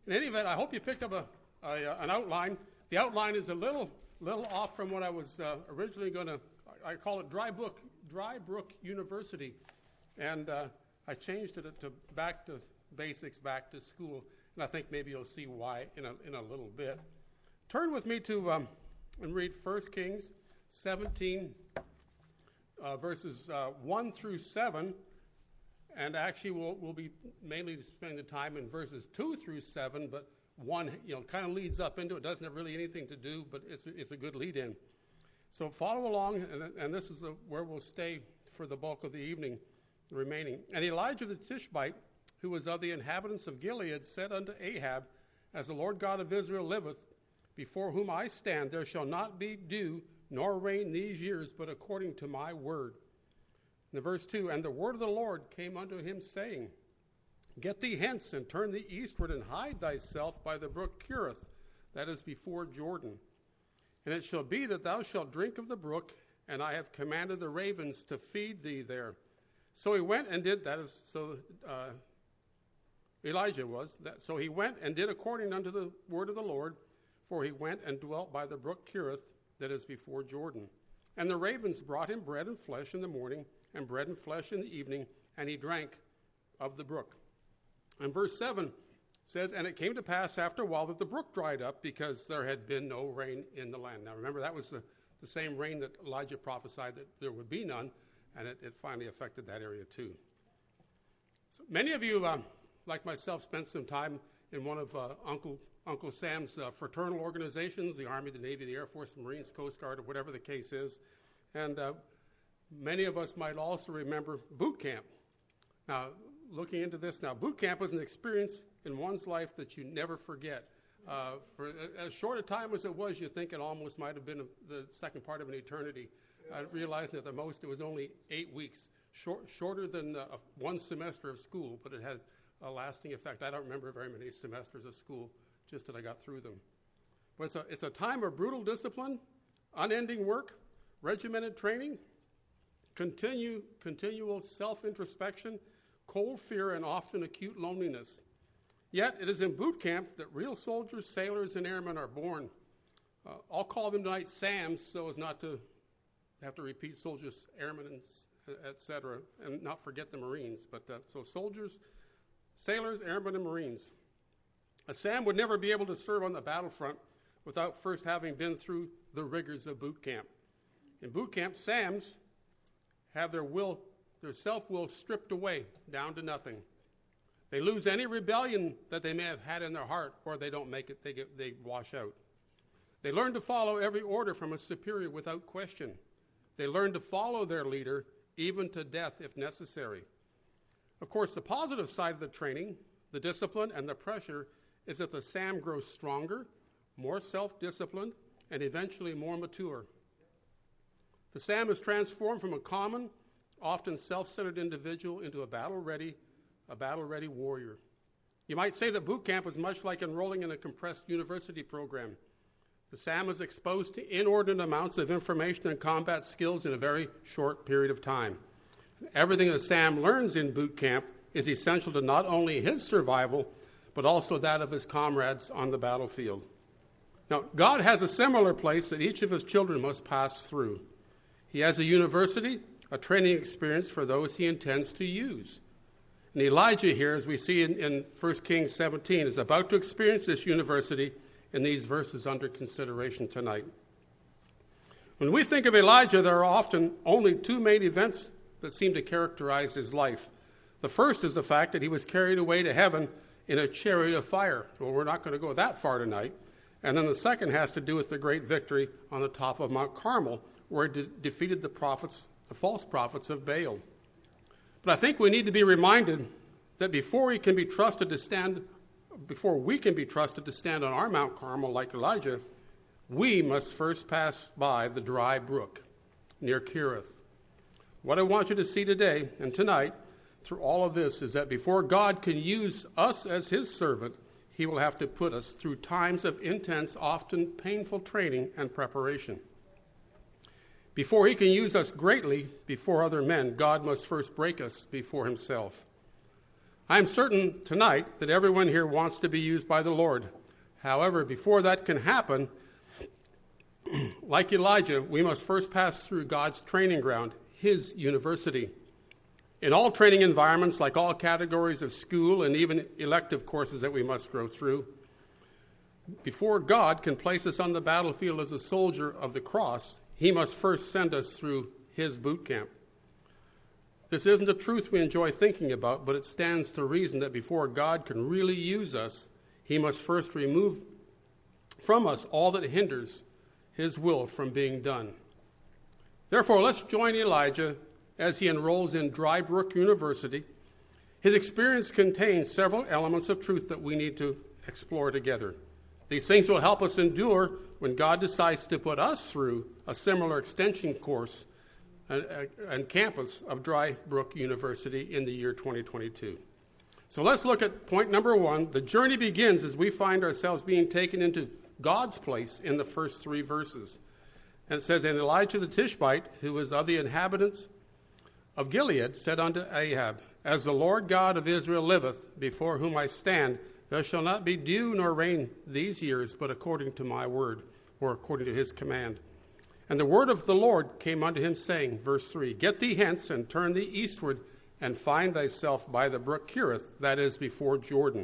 In any event, I hope you picked up an outline. The outline is a little off from what I was originally going to. I call it Dry Brook University, and I changed it to back to basics, back to school, and I think maybe you'll see why in a little bit. Turn with me to and read 1 Kings 17, verses 1 through 7. And actually, we'll be mainly spending the time in verses 2 through 7, but 1, kind of leads up into it. Doesn't have really anything to do, but it's a good lead-in. So follow along, and this is where we'll stay for the bulk of the evening, the remaining. And Elijah the Tishbite, who was of the inhabitants of Gilead, said unto Ahab, As the Lord God of Israel liveth, before whom I stand, there shall not be dew nor rain these years, but according to my word. In verse 2, And the word of the Lord came unto him, saying, Get thee hence, and turn thee eastward, and hide thyself by the brook Cherith, that is before Jordan. And it shall be that thou shalt drink of the brook, and I have commanded the ravens to feed thee there. So he went and did, Elijah was. So he went and did according unto the word of the Lord, for he went and dwelt by the brook Cherith, that is before Jordan. And the ravens brought him bread and flesh in the morning, and bread and flesh in the evening, and he drank of the brook. And verse 7 says, And it came to pass after a while that the brook dried up, because there had been no rain in the land. Now remember, that was the same rain that Elijah prophesied that there would be none, and it finally affected that area too. So many of you, like myself, spent some time in one of Uncle Sam's fraternal organizations, the Army, the Navy, the Air Force, the Marines, Coast Guard, or whatever the case is. And many of us might also remember boot camp. Now, looking into this now, boot camp was an experience in one's life that you never forget. For as short a time as it was, you think it almost might have been the second part of an eternity. I realized that at the most it was only 8 weeks, shorter than one semester of school, but it has a lasting effect. I don't remember very many semesters of school, just that I got through them. But it's a time of brutal discipline, unending work, regimented training, continual self-introspection, cold fear, and often acute loneliness. Yet it is in boot camp that real soldiers, sailors, and airmen are born. I'll call them tonight SAMs so as not to have to repeat soldiers, airmen, etc., and not forget the Marines. But so soldiers, sailors, airmen, and Marines. A SAM would never be able to serve on the battlefront without first having been through the rigors of boot camp. In boot camp, SAMs have their self-will stripped away down to nothing. They lose any rebellion that they may have had in their heart, or they don't make it, they wash out. They learn to follow every order from a superior without question. They learn to follow their leader, even to death if necessary. Of course, the positive side of the training, the discipline and the pressure, is that the SAM grows stronger, more self-disciplined, and eventually more mature. The SAM is transformed from a common, often self-centered individual into a battle-ready warrior. You might say that boot camp is much like enrolling in a compressed university program. The SAM is exposed to inordinate amounts of information and combat skills in a very short period of time. Everything the SAM learns in boot camp is essential to not only his survival, but also that of his comrades on the battlefield. Now, God has a similar place that each of his children must pass through. He has a university, a training experience for those he intends to use. And Elijah here, as we see in 1 Kings 17, is about to experience this university in these verses under consideration tonight. When we think of Elijah, there are often only two main events that seem to characterize his life. The first is the fact that he was carried away to heaven in a chariot of fire. Well, we're not going to go that far tonight. And then the second has to do with the great victory on the top of Mount Carmel, where he defeated the false prophets of Baal. But I think we need to be reminded that before we can be trusted to stand on our Mount Carmel like Elijah, we must first pass by the dry brook near Cherith. What I want you to see today and tonight through all of this is that before God can use us as his servant, he will have to put us through times of intense, often painful training and preparation. Before he can use us greatly before other men, God must first break us before himself. I am certain tonight that everyone here wants to be used by the Lord. However, before that can happen, like Elijah, we must first pass through God's training ground, his university. In all training environments, like all categories of school and even elective courses that we must go through, before God can place us on the battlefield as a soldier of the cross, he must first send us through his boot camp. This isn't a truth we enjoy thinking about, but it stands to reason that before God can really use us, he must first remove from us all that hinders his will from being done. Therefore, let's join Elijah as he enrolls in Dry Brook University. His experience contains several elements of truth that we need to explore together. These things will help us endure when God decides to put us through a similar extension course and campus of Dry Brook University in the year 2022. So let's look at point number 1. The journey begins as we find ourselves being taken into God's place in the first 3 verses. And it says, And Elijah the Tishbite, who was of the inhabitants of Gilead, said unto Ahab, As the Lord God of Israel liveth, before whom I stand, there shall not be dew nor rain these years, but according to my word, or according to his command. And the word of the Lord came unto him, saying, verse 3, Get thee hence, and turn thee eastward, and find thyself by the brook Cherith, that is, before Jordan.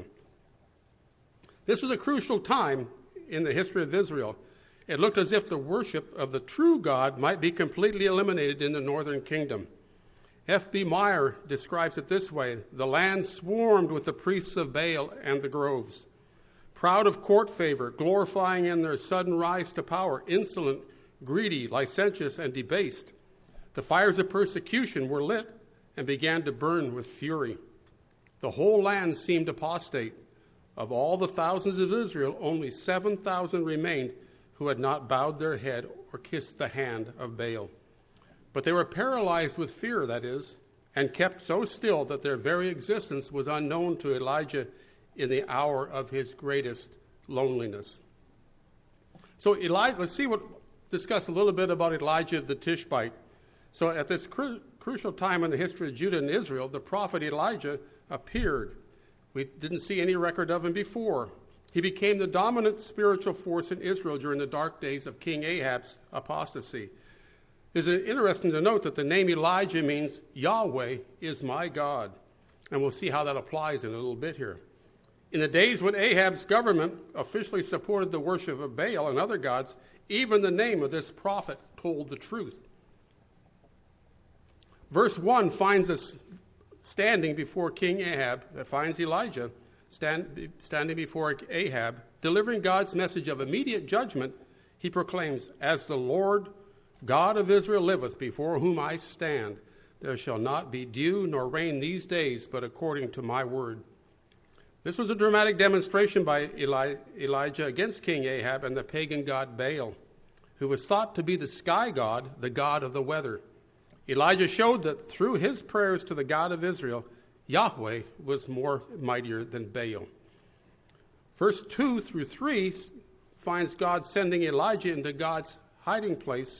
This was a crucial time in the history of Israel. It looked as if the worship of the true God might be completely eliminated in the northern kingdom. F.B. Meyer describes it this way: the land swarmed with the priests of Baal and the groves. Proud of court favor, glorifying in their sudden rise to power, insolent, greedy, licentious, and debased, the fires of persecution were lit and began to burn with fury. The whole land seemed apostate. Of all the thousands of Israel, only 7,000 remained who had not bowed their head or kissed the hand of Baal. But they were paralyzed with fear, that is, and kept so still that their very existence was unknown to Elijah in the hour of his greatest loneliness. So let's discuss a little bit about Elijah the Tishbite. So at this crucial time in the history of Judah and Israel, the prophet Elijah appeared. We didn't see any record of him before. He became the dominant spiritual force in Israel during the dark days of King Ahab's apostasy. It's interesting to note that the name Elijah means Yahweh is my God. And we'll see how that applies in a little bit here. In the days when Ahab's government officially supported the worship of Baal and other gods, even the name of this prophet told the truth. Verse 1 finds us standing before King Ahab, that finds Elijah standing before Ahab, delivering God's message of immediate judgment. He proclaims, As the Lord God of Israel liveth, before whom I stand, there shall not be dew nor rain these days, but according to my word. This was a dramatic demonstration by Elijah against King Ahab and the pagan god Baal, who was thought to be the sky god, the god of the weather. Elijah showed that through his prayers to the God of Israel, Yahweh was more mightier than Baal. Verse 2 through 3 finds God sending Elijah into God's hiding place.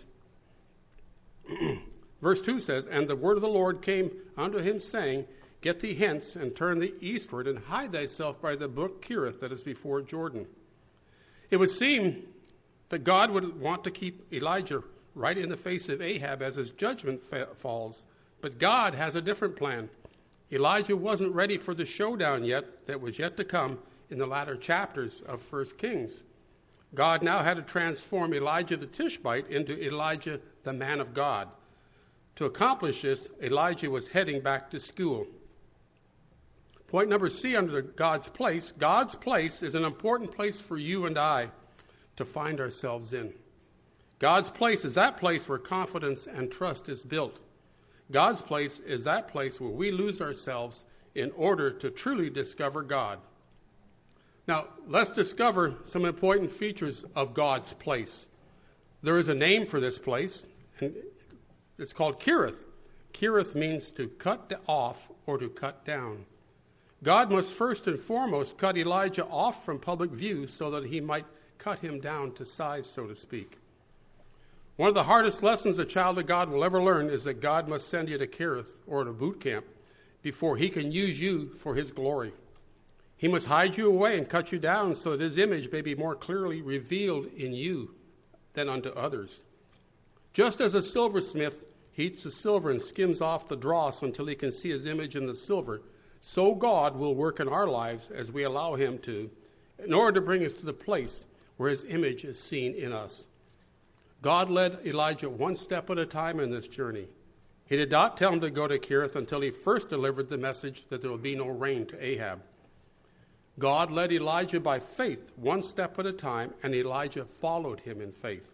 Verse 2 says, And the word of the Lord came unto him, saying, Get thee hence, and turn thee eastward, and hide thyself by the brook Cherith that is before Jordan. It would seem that God would want to keep Elijah right in the face of Ahab as his judgment falls. But God has a different plan. Elijah wasn't ready for the showdown yet that was yet to come in the latter chapters of 1 Kings. God now had to transform Elijah the Tishbite into Elijah the man of God. To accomplish this, Elijah was heading back to school. Point number C under God's place. God's place is an important place for you and I to find ourselves in. God's place is that place where confidence and trust is built. God's place is that place where we lose ourselves in order to truly discover God. Now, let's discover some important features of God's place. There is a name for this place, and it's called Cherith. Cherith means to cut off or to cut down. God must first and foremost cut Elijah off from public view so that he might cut him down to size, so to speak. One of the hardest lessons a child of God will ever learn is that God must send you to Cherith or to boot camp before he can use you for his glory. He must hide you away and cut you down so that his image may be more clearly revealed in you than unto others. Just as a silversmith heats the silver and skims off the dross until he can see his image in the silver, so God will work in our lives as we allow him to, in order to bring us to the place where his image is seen in us. God led Elijah one step at a time in this journey. He did not tell him to go to Kerith until he first delivered the message that there will be no rain to Ahab. God led Elijah by faith one step at a time, and Elijah followed him in faith.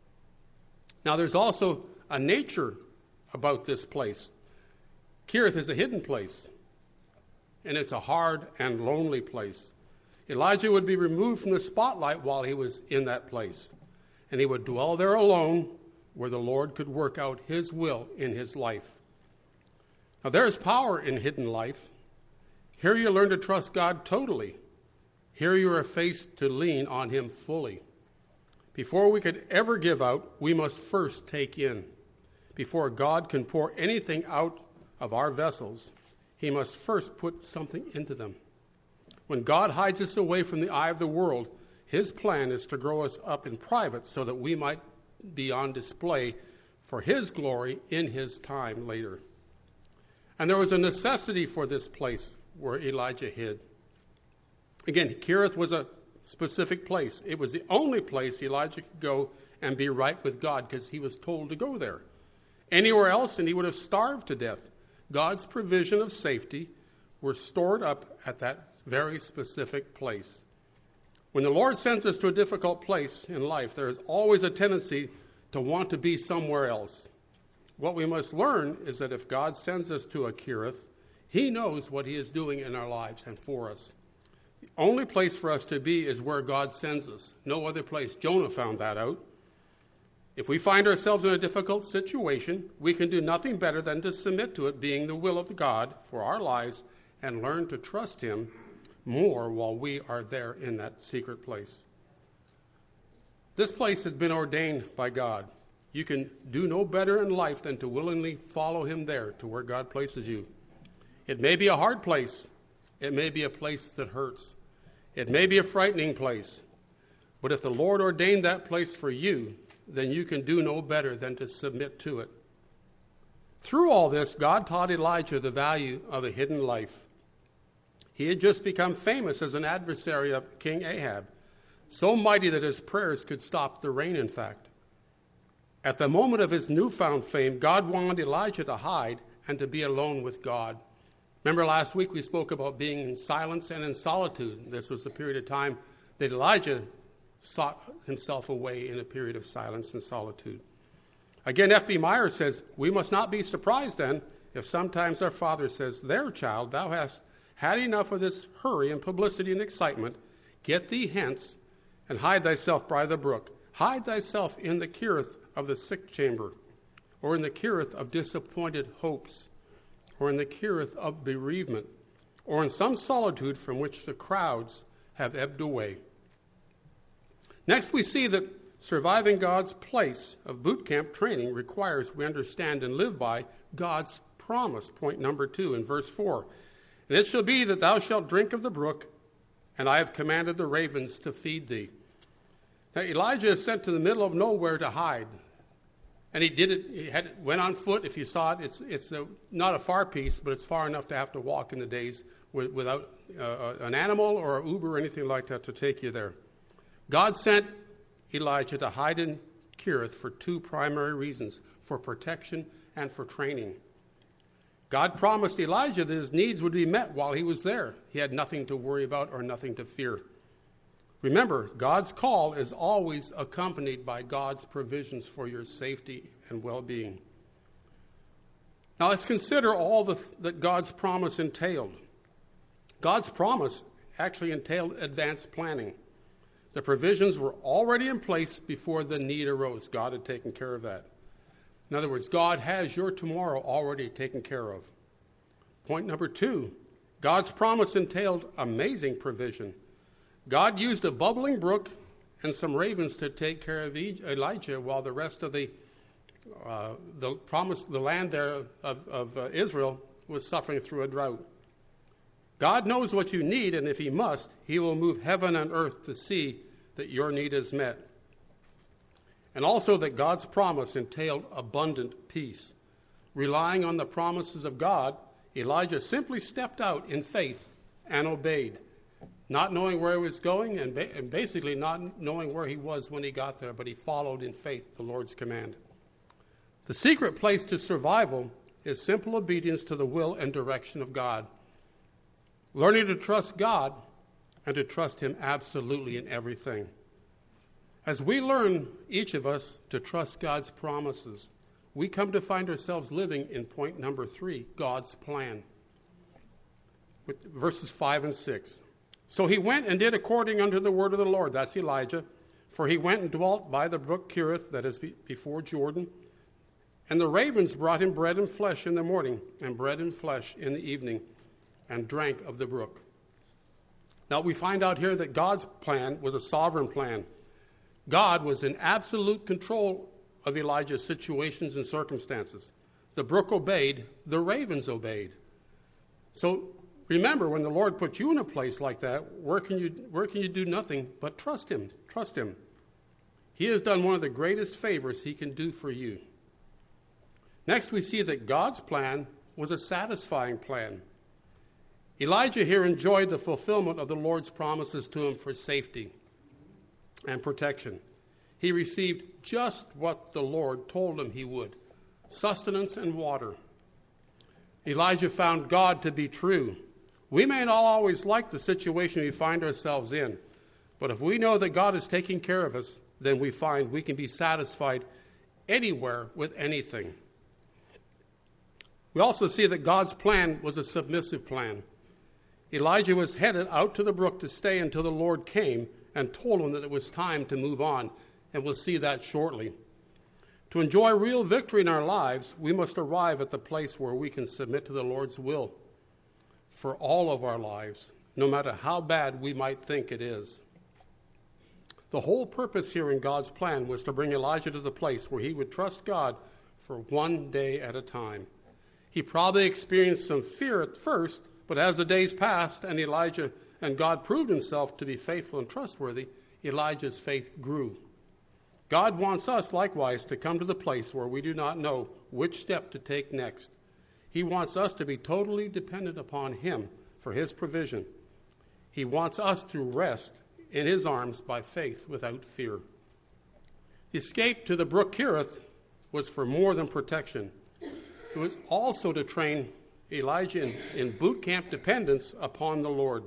Now there's also a nature about this place. Kerith is a hidden place, and it's a hard and lonely place. Elijah would be removed from the spotlight while he was in that place, and he would dwell there alone where the Lord could work out his will in his life. Now there is power in hidden life. Here you learn to trust God totally. Here you are faced to lean on him fully. Before we could ever give out, we must first take in. Before God can pour anything out of our vessels, he must first put something into them. When God hides us away from the eye of the world, his plan is to grow us up in private so that we might be on display for his glory in his time later. And there was a necessity for this place where Elijah hid. Again, Kerith was a specific place. It was the only place Elijah could go and be right with God because he was told to go there. Anywhere else, and he would have starved to death. God's provision of safety were stored up at that very specific place. When the Lord sends us to a difficult place in life, there is always a tendency to want to be somewhere else. What we must learn is that if God sends us to a Kerith, he knows what he is doing in our lives and for us. The only place for us to be is where God sends us. No other place. Jonah found that out. If we find ourselves in a difficult situation, we can do nothing better than to submit to it being the will of God for our lives and learn to trust him more while we are there in that secret place. This place has been ordained by God. You can do no better in life than to willingly follow him there to where God places you. It may be a hard place. It may be a place that hurts. It may be a frightening place. But if the Lord ordained that place for you, then you can do no better than to submit to it. Through all this, God taught Elijah the value of a hidden life. He had just become famous as an adversary of King Ahab, so mighty that his prayers could stop the rain, in fact. At the moment of his newfound fame, God wanted Elijah to hide and to be alone with God. Remember last week we spoke about being in silence and in solitude. This was the period of time that Elijah sought himself away in a period of silence and solitude. Again, F.B. Meyer says, we must not be surprised then if sometimes our Father says, there, child, thou hast had enough of this hurry and publicity and excitement. Get thee hence and hide thyself by the brook. Hide thyself in the Kerith of the sick chamber, or in the Kerith of disappointed hopes, or in the Kerith of bereavement, or in some solitude from which the crowds have ebbed away. Next, we see that surviving God's place of boot camp training requires we understand and live by God's promise. Point number 2 in verse 4. And it shall be that thou shalt drink of the brook, and I have commanded the ravens to feed thee. Now, Elijah is sent to the middle of nowhere to hide. And he did it, went on foot. If you saw it, it's not a far piece, but it's far enough to have to walk in the days without an animal or an Uber or anything like that to take you there. God sent Elijah to hide in Kerith for 2 primary reasons, for protection and for training. God promised Elijah that his needs would be met while he was there. He had nothing to worry about or nothing to fear. Remember, God's call is always accompanied by God's provisions for your safety and well-being. Now let's consider all that God's promise entailed. God's promise actually entailed advanced planning. The provisions were already in place before the need arose. God had taken care of that. In other words, God has your tomorrow already taken care of. Point number 2, God's promise entailed amazing provision. God used a bubbling brook and some ravens to take care of Elijah while the rest of the land there of Israel was suffering through a drought. God knows what you need, and if he must, he will move heaven and earth to see that your need is met. And also that God's promise entailed abundant peace. Relying on the promises of God, Elijah simply stepped out in faith and obeyed, not knowing where he was going and basically not knowing where he was when he got there, but he followed in faith the Lord's command. The secret place to survival is simple obedience to the will and direction of God. Learning to trust God and to trust him absolutely in everything. As we learn, each of us, to trust God's promises, we come to find ourselves living in point number 3, God's plan. With verses 5 and 6. So he went and did according unto the word of the Lord. That's Elijah. For he went and dwelt by the brook Cherith, that is before Jordan. And the ravens brought him bread and flesh in the morning, and bread and flesh in the evening, and drank of the brook. Now we find out here that God's plan was a sovereign plan. God was in absolute control of Elijah's situations and circumstances. The brook obeyed, the ravens obeyed. So remember, when the Lord puts you in a place like that, where can you do nothing but trust him? Trust him. He has done one of the greatest favors he can do for you. Next, we see that God's plan was a satisfying plan. Elijah here enjoyed the fulfillment of the Lord's promises to him for safety and protection. He received just what the Lord told him he would, sustenance and water. Elijah found God to be true. We may not always like the situation we find ourselves in, but if we know that God is taking care of us, then we find we can be satisfied anywhere with anything. We also see that God's plan was a submissive plan. Elijah was headed out to the brook to stay until the Lord came and told him that it was time to move on, and we'll see that shortly. To enjoy real victory in our lives, we must arrive at the place where we can submit to the Lord's will for all of our lives, no matter how bad we might think it is. The whole purpose here in God's plan was to bring Elijah to the place where he would trust God for one day at a time. He probably experienced some fear at first, but as the days passed and Elijah and God proved himself to be faithful and trustworthy, Elijah's faith grew. God wants us likewise to come to the place where we do not know which step to take next. He wants us to be totally dependent upon him for his provision. He wants us to rest in his arms by faith without fear. The escape to the brook Cherith was for more than protection. It was also to train Elijah in boot camp dependence upon the Lord.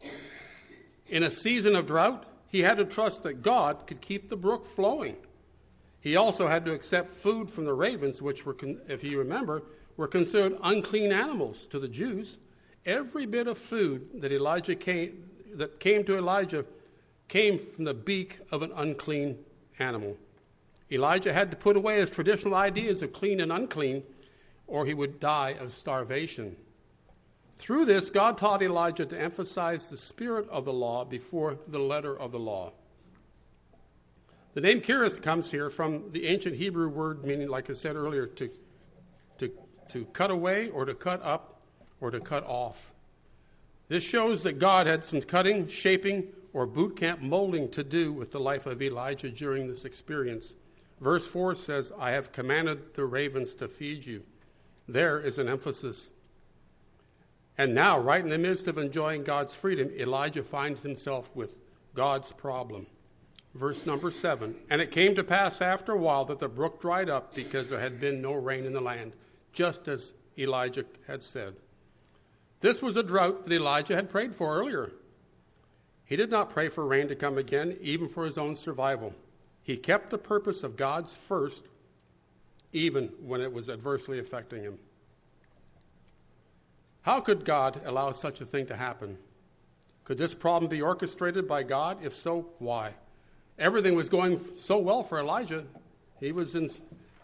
In a season of drought, he had to trust that God could keep the brook flowing. He also had to accept food from the ravens, which were, if you remember, were considered unclean animals to the Jews. Every bit of food that came to Elijah came from the beak of an unclean animal. Elijah had to put away his traditional ideas of clean and unclean, or he would die of starvation. Through this, God taught Elijah to emphasize the spirit of the law before the letter of the law. The name Cherith comes here from the ancient Hebrew word meaning, like I said earlier, to cut away or to cut up or to cut off. This shows that God had some cutting, shaping, or boot camp molding to do with the life of Elijah during this experience. Verse 4 says, I have commanded the ravens to feed you. There is an emphasis. And now, right in the midst of enjoying God's freedom, Elijah finds himself with God's problem. Verse number 7, and it came to pass after a while that the brook dried up because there had been no rain in the land, just as Elijah had said. This was a drought that Elijah had prayed for earlier. He did not pray for rain to come again, even for his own survival. He kept the purpose of God's first, even when it was adversely affecting him. How could God allow such a thing to happen? Could this problem be orchestrated by God? If so, why? Everything was going so well for Elijah. He was in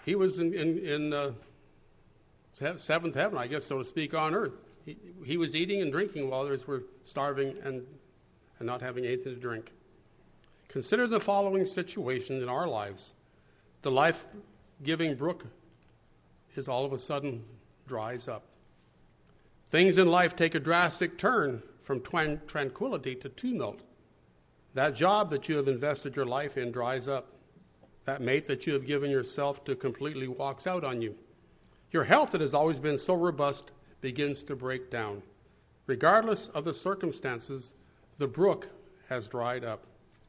seventh heaven, I guess, so to speak, on earth. He was eating and drinking while others were starving and not having anything to drink. Consider the following situation in our lives. The life-giving brook is all of a sudden dries up. Things in life take a drastic turn from tranquility to tumult. That job that you have invested your life in dries up. That mate that you have given yourself to completely walks out on you. Your health that has always been so robust begins to break down. Regardless of the circumstances, the brook has dried up.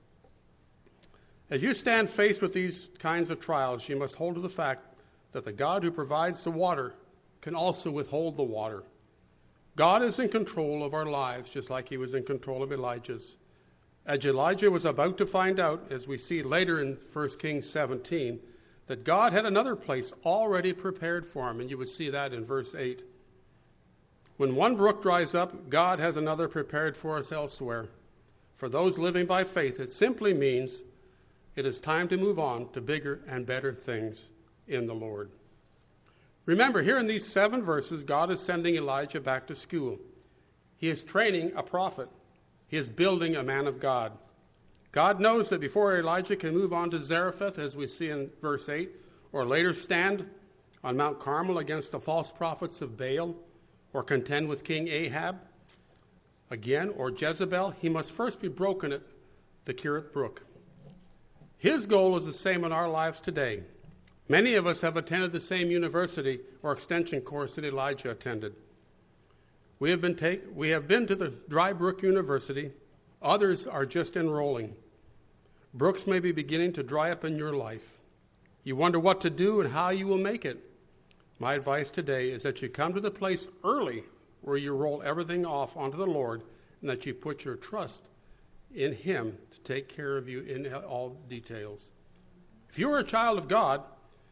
As you stand faced with these kinds of trials, you must hold to the fact that the God who provides the water can also withhold the water. God is in control of our lives, just like he was in control of Elijah's. As Elijah was about to find out, as we see later in 1 Kings 17, that God had another place already prepared for him, and you would see that in verse 8. When one brook dries up, God has another prepared for us elsewhere. For those living by faith, it simply means it is time to move on to bigger and better things in the Lord. Remember, here in these 7 verses, God is sending Elijah back to school. He is training a prophet. He is building a man of God. God knows that before Elijah can move on to Zarephath, as we see in verse 8, or later stand on Mount Carmel against the false prophets of Baal, or contend with King Ahab, again, or Jezebel, he must first be broken at the Kerith Brook. His goal is the same in our lives today. Many of us have attended the same university or extension course that Elijah attended. We have been to the Dry Brook University. Others are just enrolling. Brooks may be beginning to dry up in your life. You wonder what to do and how you will make it. My advice today is that you come to the place early where you roll everything off onto the Lord and that you put your trust in him to take care of you in all details. If you are a child of God,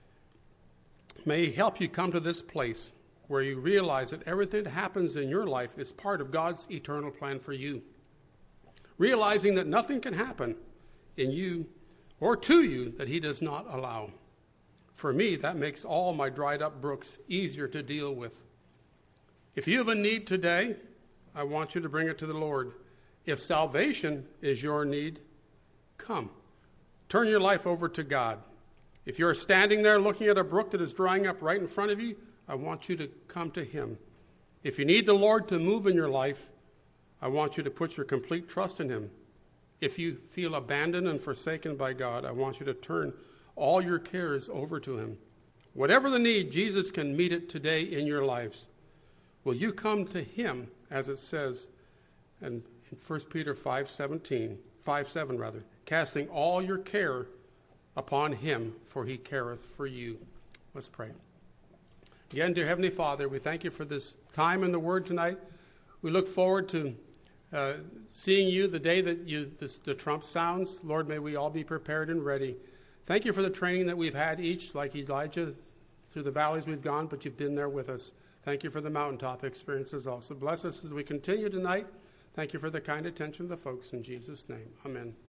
may he help you come to this place where you realize that everything that happens in your life is part of God's eternal plan for you. Realizing that nothing can happen in you or to you that he does not allow. For me, that makes all my dried up brooks easier to deal with. If you have a need today, I want you to bring it to the Lord. If salvation is your need, come. Turn your life over to God. If you're standing there looking at a brook that is drying up right in front of you, I want you to come to him. If you need the Lord to move in your life, I want you to put your complete trust in him. If you feel abandoned and forsaken by God, I want you to turn all your cares over to him. Whatever the need, Jesus can meet it today in your lives. Will you come to him, as it says in 1 Peter 5:7, casting all your care upon him, for he careth for you. Let's pray. Again, dear Heavenly Father, we thank you for this time in the Word tonight. We look forward to seeing you the day that the trump sounds. Lord, may we all be prepared and ready. Thank you for the training that we've had each, like Elijah, through the valleys we've gone, but you've been there with us. Thank you for the mountaintop experiences also. Bless us as we continue tonight. Thank you for the kind attention of the folks. In Jesus' name, amen.